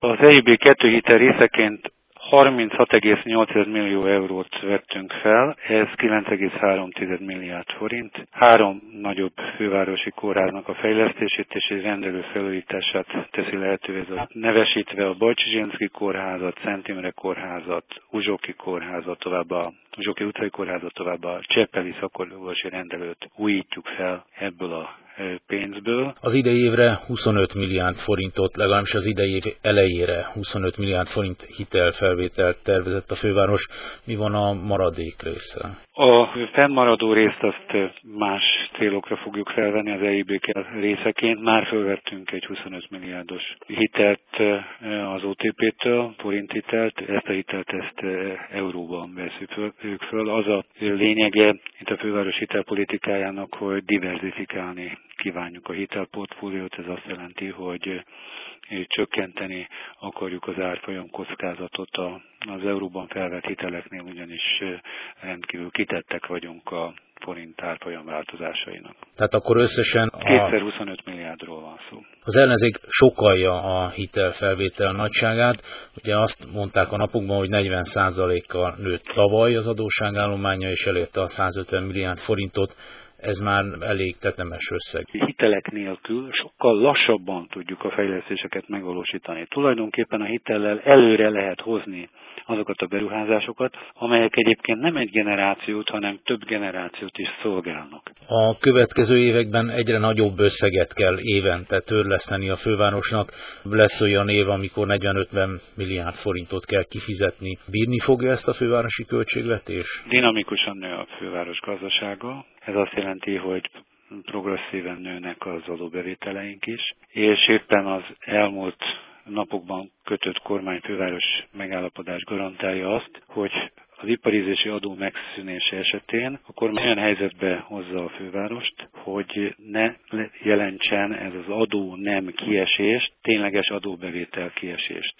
Az EIB 2 hitel részeként 36,8 millió eurót vettünk fel, ez 9,3 milliárd forint. 3 nagyobb fővárosi kórháznak a fejlesztését és egy rendelő felújítását teszi lehetővé. Nevesítve a Bajcsy kórházat, Szent Imre kórházat, Uzsoki kórházat, továbbá a Uzsoki utcai kórházat, továbbá a Cseppeli szakorvosi rendelőt újítjuk fel ebből a pénzből. Az idei évre 25 milliárd forintot, legalábbis az idei év elejére 25 milliárd forint hitelfelvételt tervezett a főváros. Mi van a maradék része? A fennmaradó részt azt más célokra fogjuk felvenni az EIB részeként. Már felvettünk egy 25 milliárdos hitelt az OTP-től, forinthitelt. Ezt a hitelt euróban veszük föl. Az a lényege itt a főváros hitelpolitikájának, hogy diverzifikálni kívánjuk a hitelportfóliót. Ez azt jelenti, hogy csökkenteni akarjuk az árfolyam kockázatot az euróban felvett hiteleknél, ugyanis rendkívül kitettek vagyunk a forint árfolyam változásainak. Tehát akkor összesen kétszer 25 milliárdról van szó. Az ellenzék sokkalja a hitelfelvétel nagyságát. Ugye azt mondták a napokban, hogy 40%-kal nőtt tavaly az adósságállománya, és elérte a 150 milliárd forintot. Ez már elég tetemes összeg. Hitelek nélkül sokkal lassabban tudjuk a fejlesztéseket megvalósítani. Tulajdonképpen a hitellel előre lehet hozni azokat a beruházásokat, amelyek egyébként nem egy generációt, hanem több generációt is szolgálnak. A következő években egyre nagyobb összeget kell évente törleszteni a fővárosnak. Lesz olyan év, amikor 40-50 milliárd forintot kell kifizetni. Bírni fogja ezt a fővárosi költségvetés? Dinamikusan nő a főváros gazdasága. Ez azt jelenti, hogy progresszíven nőnek az adóbevételeink is, és éppen az elmúlt napokban kötött kormányfőváros megállapodás garantálja azt, hogy az iparizési adó megszűnése esetén a kormány olyan helyzetbe hozza a fővárost, hogy ne jelentsen ez az adó nem kiesést, tényleges adóbevétel kiesést.